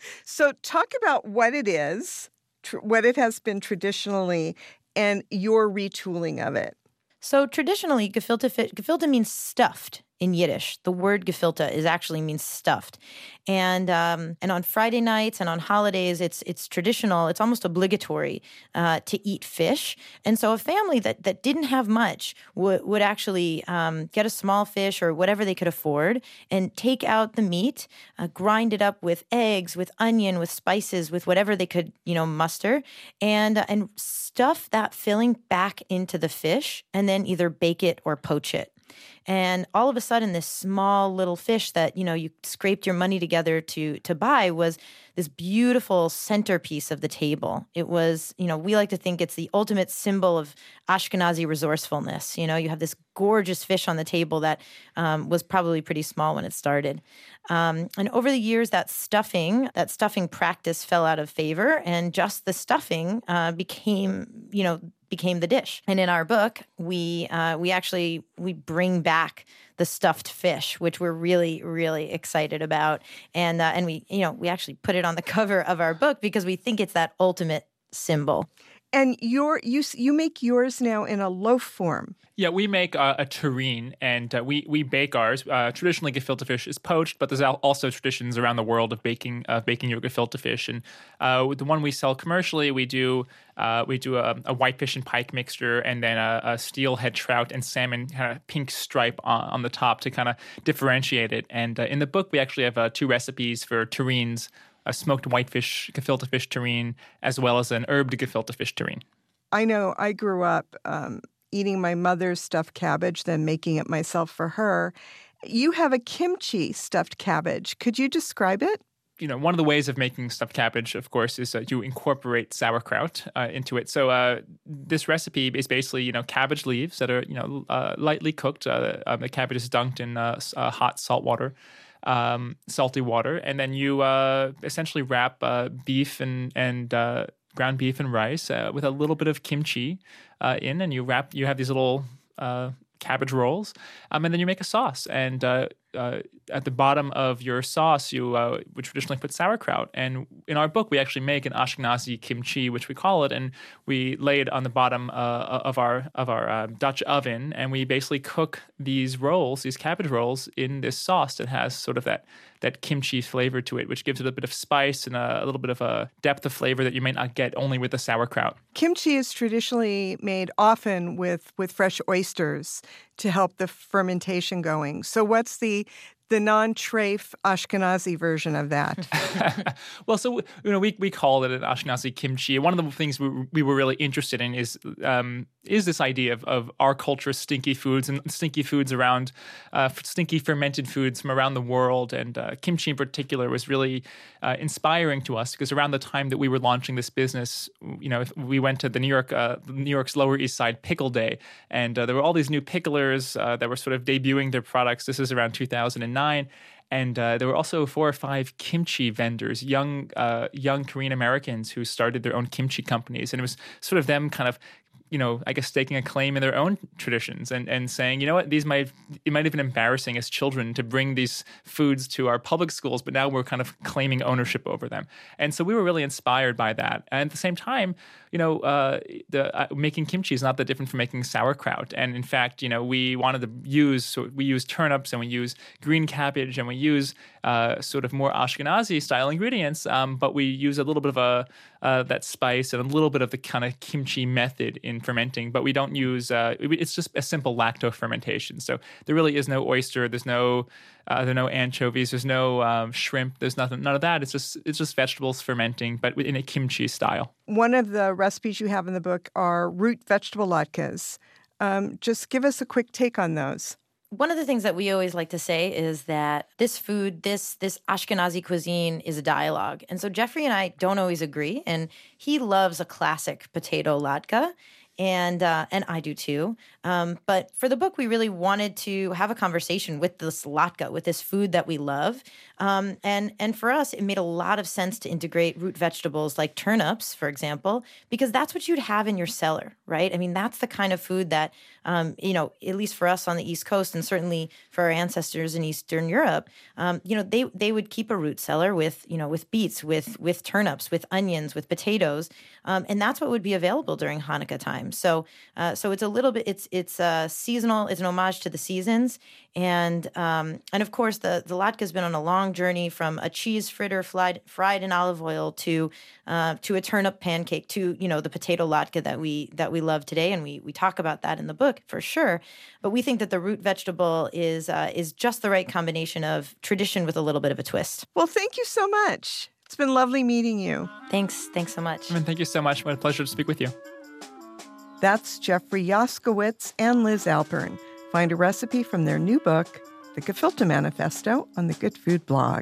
So talk about what it is, tr- what it has been traditionally, and your retooling of it. So traditionally, gefilte fish, gefilte means stuffed in Yiddish. The word gefilte is actually means stuffed. And um, and on Friday nights and on holidays, it's it's traditional, it's almost obligatory uh, to eat fish. And so a family that, that didn't have much would, would actually um, get a small fish or whatever they could afford and take out the meat, uh, grind it up with eggs, with onion, with spices, with whatever they could, you know, muster, and uh, and stuff that filling back into the fish and then either bake it or poach it. And all of a sudden, this small little fish that, you know, you scraped your money together to to buy was this beautiful centerpiece of the table. It was, you know, we like to think it's the ultimate symbol of Ashkenazi resourcefulness. You know, you have this gorgeous fish on the table that um, was probably pretty small when it started. Um, and over the years, that stuffing, that stuffing practice fell out of favor, and just the stuffing uh, became, you know, became the dish. And in our book, we uh, we actually we bring back the stuffed fish, which we're really really excited about, and uh, and we you know we actually put it on the cover of our book because we think it's that ultimate symbol. And your you you make yours now in a loaf form. Yeah, we make uh, a terrine, and uh, we we bake ours. Uh, traditionally, gefilte fish is poached, but there's also traditions around the world of baking of baking your gefilte fish. And uh, with the one we sell commercially, we do uh, we do a, a whitefish and pike mixture, and then a, a steelhead trout and salmon kind of pink stripe on, on the top to kind of differentiate it. And uh, in the book, we actually have uh, two recipes for terrines: a smoked whitefish gefilte fish terrine, as well as an herbed gefilte fish terrine. I know I grew up um, eating my mother's stuffed cabbage, then making it myself for her. You have a kimchi stuffed cabbage. Could you describe it? You know, one of the ways of making stuffed cabbage, of course, is uh, you incorporate sauerkraut uh, into it. So uh, this recipe is basically, you know, cabbage leaves that are, you know, uh, lightly cooked. Uh, um, the cabbage is dunked in uh, uh, hot salt water. Um, salty water, and then you uh, essentially wrap uh, beef and and uh, ground beef and rice uh, with a little bit of kimchi uh, in, and you wrap. You have these little uh, cabbage rolls, um, and then you make a sauce. And uh, uh, at the bottom of your sauce, you uh, would traditionally put sauerkraut. And in our book, we actually make an Ashkenazi kimchi, which we call it, and we lay it on the bottom uh, of our of our uh, Dutch oven, and we basically cook these rolls, these cabbage rolls, in this sauce that has sort of that that kimchi flavor to it, which gives it a bit of spice and a, a little bit of a depth of flavor that you may not get only with the sauerkraut. Kimchi is traditionally made often with, with fresh oysters to help the fermentation going. So what's the the non-treif Ashkenazi version of that? Well, so you know, we we call it an Ashkenazi kimchi. One of the things we we were really interested in is um, is this idea of, of our culture's stinky foods and stinky foods around uh, stinky fermented foods from around the world, and uh, kimchi in particular was really uh, inspiring to us because around the time that we were launching this business, you know, we went to the New York uh, New York's Lower East Side Pickle Day, and uh, there were all these new picklers uh, that were sort of debuting their products. This is around two thousand nine. And uh, there were also four or five kimchi vendors, young uh, young Korean Americans who started their own kimchi companies. And it was sort of them kind of, you know, I guess staking a claim in their own traditions and, and saying, you know what, these might, it might have been embarrassing as children to bring these foods to our public schools, but now we're kind of claiming ownership over them. And so we were really inspired by that. And at the same time, you know, uh, the uh, making kimchi is not that different from making sauerkraut. And in fact, you know, we wanted to use, so we use turnips and we use green cabbage and we use uh, sort of more Ashkenazi style ingredients, um, but we use a little bit of a uh, that spice and a little bit of the kind of kimchi method in fermenting, but we don't use, uh, it's just a simple lacto fermentation. So there really is no oyster, there's no uh, there are no anchovies, there's no um, shrimp, there's nothing, none of that. It's just it's just vegetables fermenting, but in a kimchi style. One of the recipes you have in the book are root vegetable latkes. Um, just give us a quick take on those. One of the things that we always like to say is that this food, this this Ashkenazi cuisine is a dialogue. And so Jeffrey and I don't always agree. And he loves a classic potato latke. And uh, and I do too. Um, but for the book, we really wanted to have a conversation with this latke, with this food that we love. Um, and and for us, it made a lot of sense to integrate root vegetables like turnips, for example, because that's what you'd have in your cellar, right? I mean, that's the kind of food that, um, you know, at least for us on the East Coast and certainly for our ancestors in Eastern Europe, um, you know, they they would keep a root cellar with, you know, with beets, with with turnips, with onions, with potatoes. Um, and that's what would be available during Hanukkah time. So, uh, so it's a little bit, it's it's uh, seasonal. It's an homage to the seasons, and um, and of course the the latke has been on a long journey from a cheese fritter fried fried in olive oil to uh, to a turnip pancake to you know the potato latke that we that we love today, and we we talk about that in the book for sure. But we think that the root vegetable is uh, is just the right combination of tradition with a little bit of a twist. Well, thank you so much. It's been lovely meeting you. Thanks. Thanks so much. And thank you so much. What a pleasure to speak with you. That's Jeffrey Yaskowitz and Liz Alpern. Find a recipe from their new book, The Gefilte Manifesto, on the Good Food blog.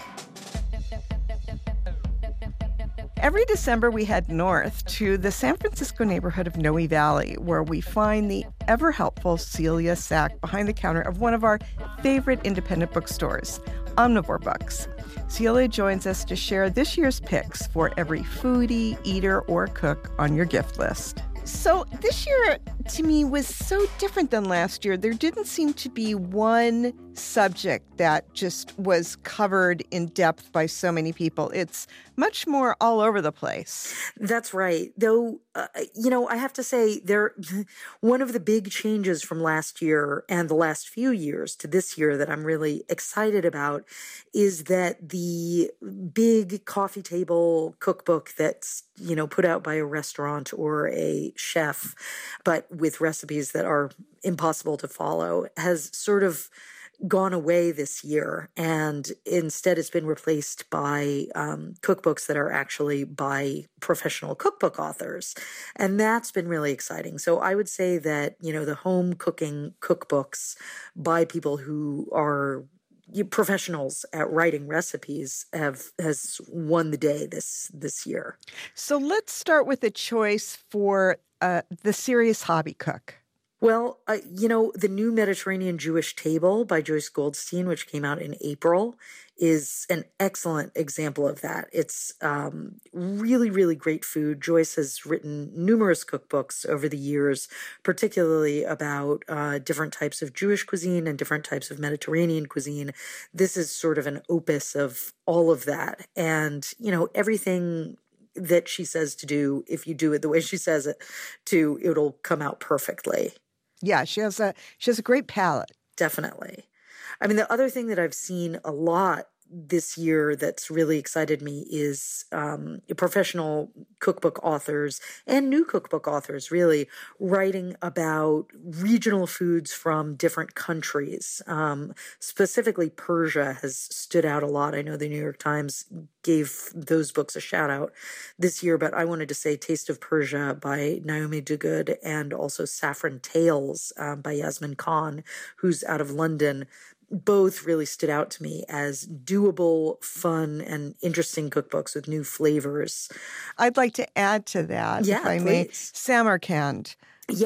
Every December, we head north to the San Francisco neighborhood of Noe Valley, where we find the ever-helpful Celia Sack behind the counter of one of our favorite independent bookstores, Omnivore Books. Celia joins us to share this year's picks for every foodie, eater, or cook on your gift list. So this year, to me, was so different than last year. There didn't seem to be one subject that just was covered in depth by so many people. It's much more all over the place. That's right. Though, uh, you know, I have to say, there, one of the big changes from last year and the last few years to this year that I'm really excited about is that the big coffee table cookbook that's, you know, put out by a restaurant or a chef, but with recipes that are impossible to follow, has sort of gone away this year, and instead it's been replaced by um, cookbooks that are actually by professional cookbook authors, and that's been really exciting. So I would say that, you know, the home cooking cookbooks by people who are professionals at writing recipes have has won the day this this year. So let's start with a choice for uh, the serious hobby cook. Well, uh, you know, the new Mediterranean Jewish Table by Joyce Goldstein, which came out in April, is an excellent example of that. It's um, really, really great food. Joyce has written numerous cookbooks over the years, particularly about uh, different types of Jewish cuisine and different types of Mediterranean cuisine. This is sort of an opus of all of that. And, you know, everything that she says to do, if you do it the way she says it to, it'll come out perfectly. Yeah, she has a she has a great palate. Definitely. I mean, the other thing that I've seen a lot this year that's really excited me is um, professional cookbook authors and new cookbook authors really writing about regional foods from different countries. Um, specifically, Persia has stood out a lot. I know the New York Times gave those books a shout out this year, but I wanted to say Taste of Persia by Naomi Duguid and also Saffron Tales um, by Yasmin Khan, who's out of London. Both really stood out to me as doable, fun, and interesting cookbooks with new flavors. I'd like to add to that, yeah, if I please. may, Samarkand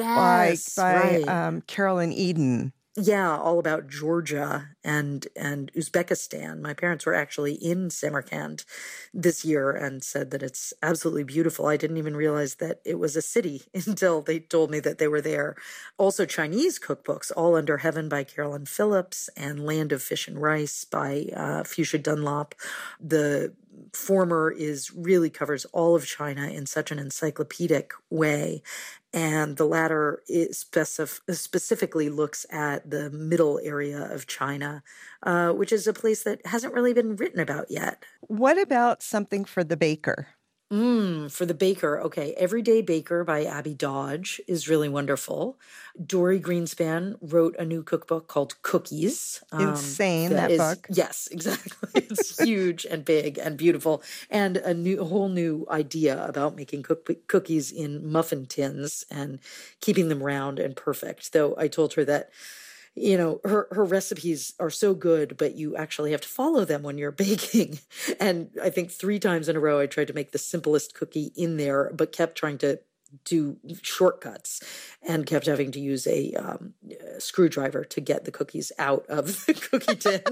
yes, by, by right. um, Carolyn Eden. Yeah, all about Georgia and and Uzbekistan. My parents were actually in Samarkand this year and said that it's absolutely beautiful. I didn't even realize that it was a city until they told me that they were there. Also Chinese cookbooks, All Under Heaven by Carolyn Phillips and Land of Fish and Rice by uh, Fuchsia Dunlop. The former is really covers all of China in such an encyclopedic way. And the latter is specif- specifically looks at the middle area of China, uh, which is a place that hasn't really been written about yet. What about something for the baker? Mm, for the baker, okay. Everyday Baker by Abby Dodge is really wonderful. Dory Greenspan wrote a new cookbook called Cookies. Um, Insane, that, that is, book. Yes, exactly. It's huge and big and beautiful. And a new, a whole new idea about making cook- cookies in muffin tins and keeping them round and perfect. Though I told her that, you know, her, her recipes are so good, but you actually have to follow them when you're baking. And I think three times in a row, I tried to make the simplest cookie in there, but kept trying to do shortcuts and kept having to use a, um, a screwdriver to get the cookies out of the cookie tin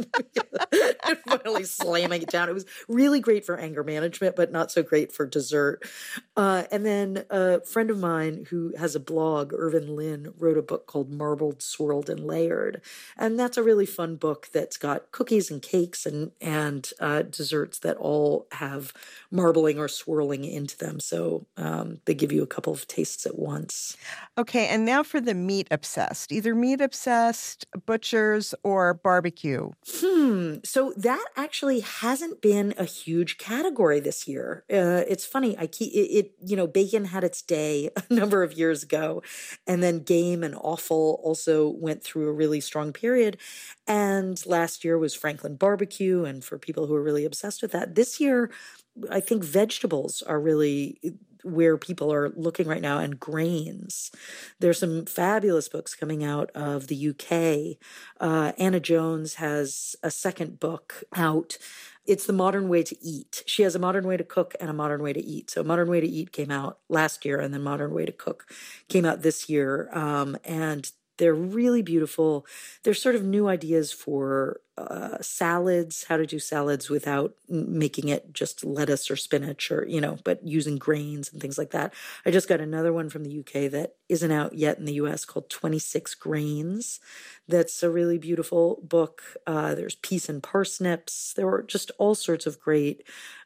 and finally slamming it down. It was really great for anger management, but not so great for dessert. Uh, and then a friend of mine who has a blog, Irvin Lin, wrote a book called Marbled, Swirled, and Layered. And that's a really fun book that's got cookies and cakes and, and uh, desserts that all have marbling or swirling into them. So um, they give you a couple of tastes at once. Okay, and now for the meat obsessed, either meat obsessed, butchers, or barbecue. Hmm. So that actually hasn't been a huge category this year. Uh, it's funny. I keep it, it. You know, bacon had its day a number of years ago, and then game and offal also went through a really strong period. And last year was Franklin barbecue, and for people who are really obsessed with that, this year, I think vegetables are really where people are looking right now, and grains. There's some fabulous books coming out of the U K. Uh, Anna Jones has a second book out. It's The Modern Way to Eat. She has a modern way to cook and a modern way to eat. So Modern Way to Eat came out last year, and then Modern Way to Cook came out this year. Um, and they're really beautiful. They're sort of new ideas for uh, salads, how to do salads without making it just lettuce or spinach or, you know, but using grains and things like that. I just got another one from the U K that isn't out yet in the U S called twenty-six Grains. That's a really beautiful book. Uh, there's Peas and Parsnips. There were just all sorts of great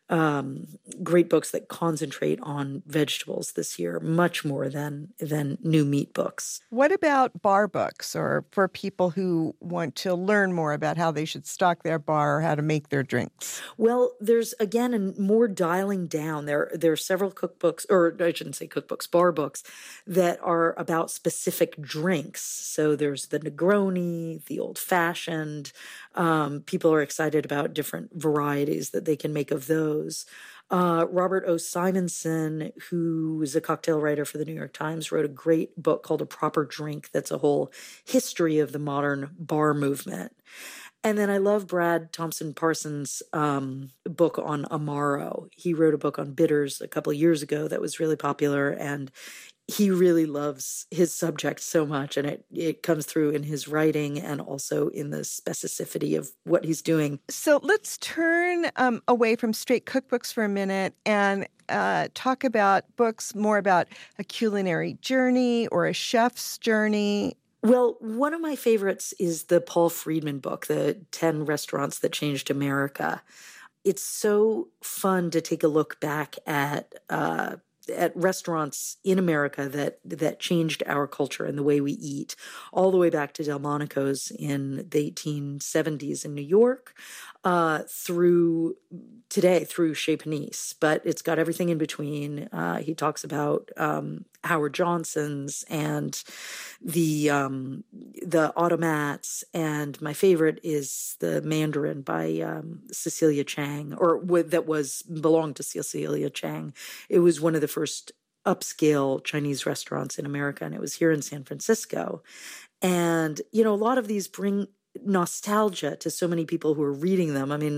Um, great books that concentrate on vegetables this year, much more than than new meat books. What about bar books, or for people who want to learn more about how they should stock their bar or how to make their drinks? Well, there's again a more dialing down. There, there are several cookbooks, or I shouldn't say cookbooks, bar books that are about specific drinks. So there's the Negroni, the Old Fashioned. Um, people are excited about different varieties that they can make of those. Uh, Robert O. Simonson, who is a cocktail writer for the New York Times, wrote a great book called A Proper Drink that's a whole history of the modern bar movement. And then I love Brad Thompson Parsons' um, book on Amaro. He wrote a book on bitters a couple of years ago that was really popular, and he really loves his subject so much, and it, it comes through in his writing and also in the specificity of what he's doing. So let's turn um, away from straight cookbooks for a minute and uh, talk about books more about a culinary journey or a chef's journey. Well, one of my favorites is the Paul Friedman book, The ten Restaurants That Changed America. It's so fun to take a look back at uh, at restaurants in America that that changed our culture and the way we eat, all the way back to Delmonico's in the eighteen seventies in New York, uh, through today, through Chez Panisse. But it's got everything in between. Uh, he talks about um, Howard Johnson's and the um, the automats, and my favorite is the Mandarin by um, Cecilia Chang, or w- that was belonged to Cecilia Chang. It was one of the first upscale Chinese restaurants in America, and it was here in San Francisco. And you know, a lot of these bring nostalgia to so many people who are reading them. I mean,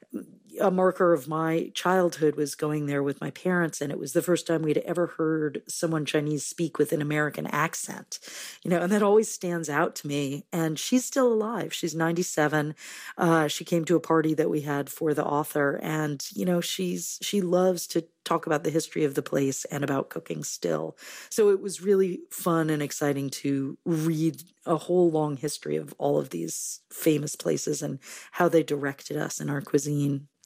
a marker of my childhood was going there with my parents, and it was the first time we'd ever heard someone Chinese speak with an American accent, you know, and that always stands out to me. And she's still alive. She's ninety-seven. Uh, she came to a party that we had for the author, and, you know, she's, she loves to talk about the history of the place and about cooking still. So it was really fun and exciting to read a whole long history of all of these famous places and how they directed us in our cuisine.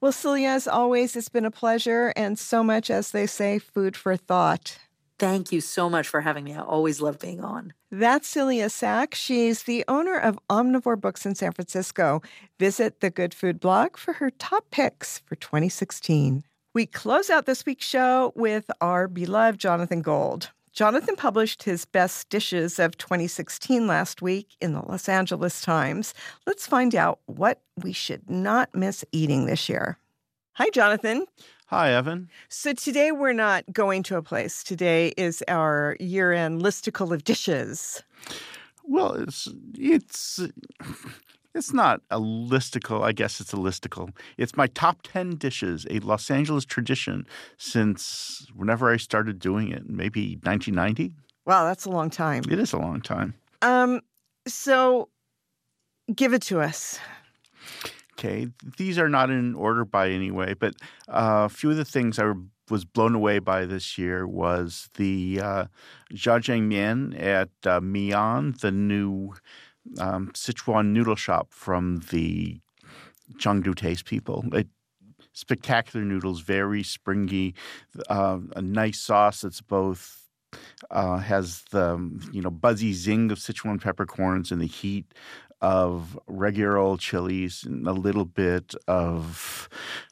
Well, Celia, as always, it's been a pleasure and so much, as they say, food for thought. Thank you so much for having me. I always love being on. That's Celia Sack. She's the owner of Omnivore Books in San Francisco. Visit the Good Food blog for her top picks for twenty sixteen. We close out this week's show with our beloved Jonathan Gold. Jonathan published his best dishes of twenty sixteen last week in the Los Angeles Times. Let's find out what we should not miss eating this year. Hi, Jonathan. Hi, Evan. So today we're not going to a place. Today is our year-end listicle of dishes. Well, it's it's it's not a listicle. I guess it's a listicle. It's my top ten dishes, a Los Angeles tradition since whenever I started doing it, maybe nineteen ninety. Wow, that's a long time. It is a long time. Um, so give it to us. Okay, these are not in order by any way, but uh, a few of the things I was blown away by this year was the uh, Jjiangmian at uh, Mian, the new um, Sichuan noodle shop from the Chengdu Taste people. It, spectacular noodles, very springy, uh, a nice sauce that's both uh, has the you know buzzy zing of Sichuan peppercorns and the heat of regular old chilies and a little bit of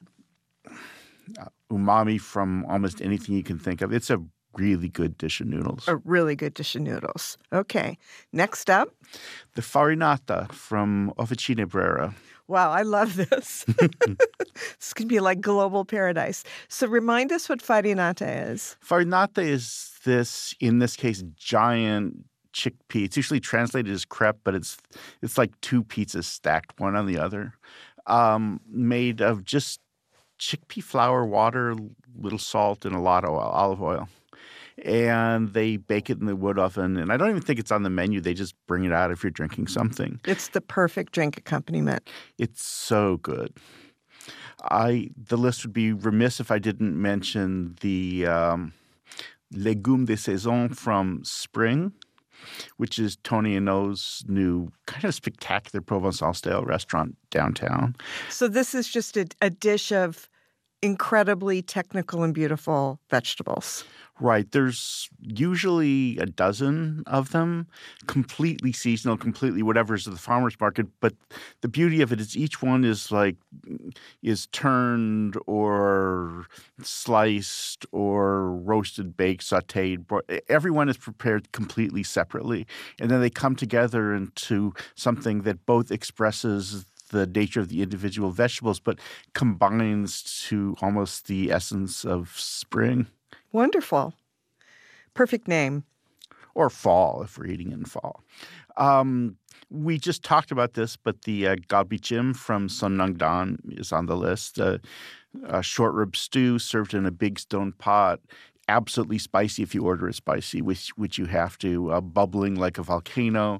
umami from almost anything you can think of. It's a really good dish of noodles. A really good dish of noodles. Okay. Next up. The farinata from Officina Brera. Wow, I love this. This could be like global paradise. So remind us what farinata is. Farinata is this, in this case, giant chickpea. It's usually translated as crepe, but it's it's like two pizzas stacked one on the other, um, made of just chickpea flour, water, little salt, and a lot of oil, olive oil. And they bake it in the wood oven. And I don't even think it's on the menu. They just bring it out if you're drinking something. It's the perfect drink accompaniment. It's so good. I the list would be remiss if I didn't mention the um, légumes de saison from Spring, which is Tony Ano's new kind of spectacular Provençal-style restaurant downtown. So this is just a, a dish of incredibly technical and beautiful vegetables. Right. There's usually a dozen of them, completely seasonal, completely whatever's at the farmer's market. But the beauty of it is each one is like, is turned or sliced or roasted, baked, sauteed. Everyone is prepared completely separately. And then they come together into something that both expresses the nature of the individual vegetables, but combines to almost the essence of spring. Wonderful. Perfect name. Or fall, if we're eating in fall. Um, we just talked about this, but the uh, galbichim from Sonangdan is on the list. Uh, a short rib stew served in a big stone pot. Absolutely spicy if you order it spicy, which which you have to, uh, bubbling like a volcano.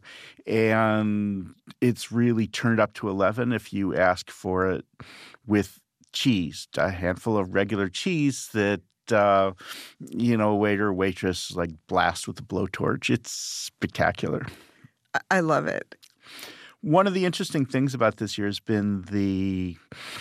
And it's really turned up to eleven if you ask for it with cheese, a handful of regular cheese that, uh, you know, waiter, waitress, like blast with a blowtorch. It's spectacular. I love it. One of the interesting things about this year has been the,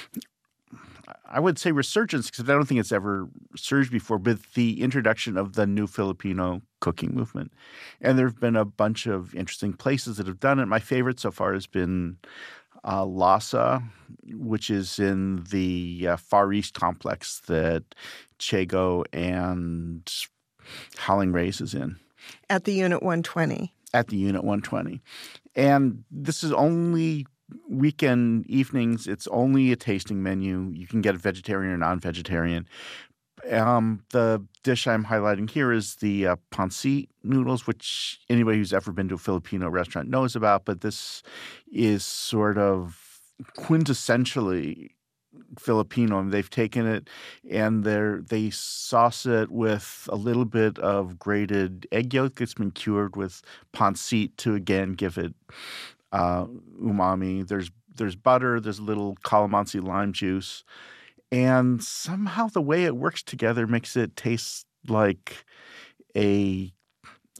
I would say resurgence, because I don't think it's ever surged before, but the introduction of the new Filipino cooking movement. And there have been a bunch of interesting places that have done it. My favorite so far has been uh, Lhasa, which is in the uh, Far East complex that Chego and Howling Rays is in. At the Unit one twenty. At the Unit one twenty. And this is only weekend evenings. It's only a tasting menu. You can get a vegetarian or non-vegetarian. Um, the dish I'm highlighting here is the uh, pancit noodles, which anybody who's ever been to a Filipino restaurant knows about. But this is sort of quintessentially Filipino. And they've taken it and they're they sauce it with a little bit of grated egg yolk that's been cured with pancit to again give it uh, umami. There's there's butter. There's a little calamansi lime juice. And somehow the way it works together makes it taste like a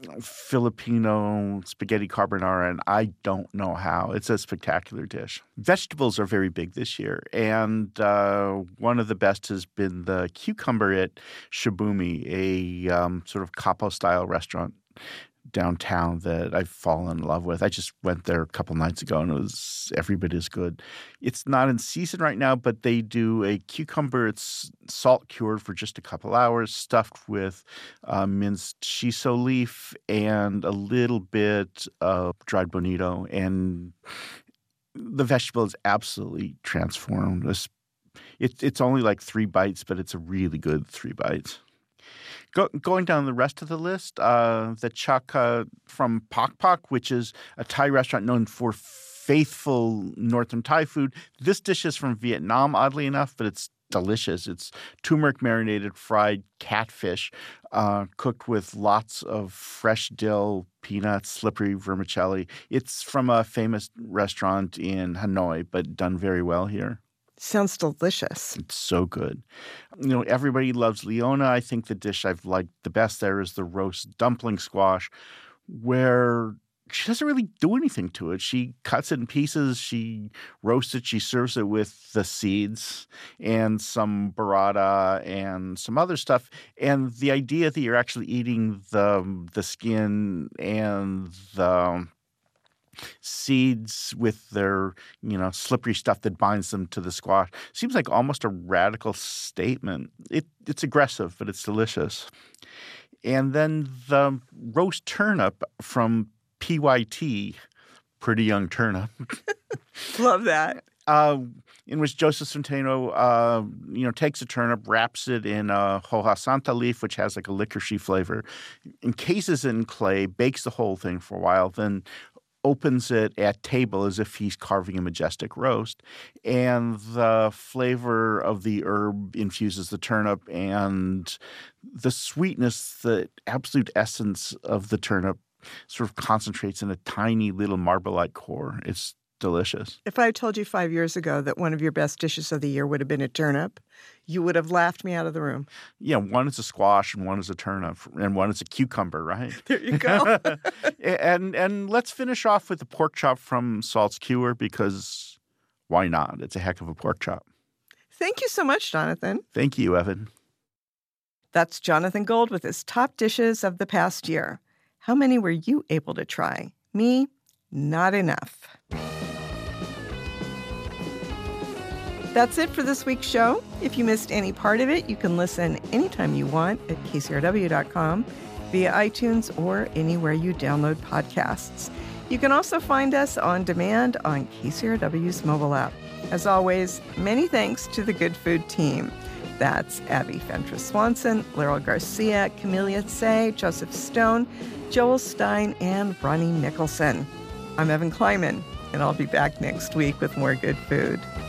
Filipino spaghetti carbonara, and I don't know how. It's a spectacular dish. Vegetables are very big this year, and uh, one of the best has been the cucumber at Shibumi, a um, sort of capo-style restaurant downtown that I've fallen in love with. I just went there a couple nights ago, and it was every bit as good. It's not in season right now, but they do a cucumber. It's salt cured for just a couple hours, stuffed with uh, minced shiso leaf and a little bit of dried bonito. And the vegetable is absolutely transformed. It's, it, it's only like three bites, but it's a really good three bites. Go, going down the rest of the list, uh, the chaka from Pok Pok, which is a Thai restaurant known for faithful northern Thai food. This dish is from Vietnam, oddly enough, but it's delicious. It's turmeric marinated fried catfish uh, cooked with lots of fresh dill, peanuts, slippery vermicelli. It's from a famous restaurant in Hanoi, but done very well here. Sounds delicious. It's so good. You know, everybody loves Leona. I think the dish I've liked the best there is the roast dumpling squash, where she doesn't really do anything to it. She cuts it in pieces. She roasts it. She serves it with the seeds and some burrata and some other stuff. And the idea that you're actually eating the the skin and the seeds with their, you know, slippery stuff that binds them to the squash seems like almost a radical statement. It, it's aggressive, but it's delicious. And then the roast turnip from P Y T, Pretty Young Turnip. Love that. Uh, in which Joseph Centeno, uh, you know, takes a turnip, wraps it in a hoja santa leaf, which has like a licorice flavor, encases it in clay, bakes the whole thing for a while, then opens it at table as if he's carving a majestic roast, and the flavor of the herb infuses the turnip, and the sweetness, the absolute essence of the turnip sort of concentrates in a tiny little marble-like core. It's delicious. If I told you five years ago that one of your best dishes of the year would have been a turnip, you would have laughed me out of the room. Yeah, one is a squash and one is a turnip and one is a cucumber, right? There you go. and and let's finish off with the pork chop from Salt's Cure, because why not? It's a heck of a pork chop. Thank you so much, Jonathan. Thank you, Evan. That's Jonathan Gold with his top dishes of the past year. How many were you able to try? Me, not enough. That's it for this week's show. If you missed any part of it, you can listen anytime you want at K C R W dot com, via iTunes, or anywhere you download podcasts. You can also find us on demand on K C R W's mobile app. As always, many thanks to the Good Food team. That's Abby Fentress-Swanson, Laurel Garcia, Camelia Tsay, Joseph Stone, Joel Stein, and Ronnie Nicholson. I'm Evan Kleiman, and I'll be back next week with more good food.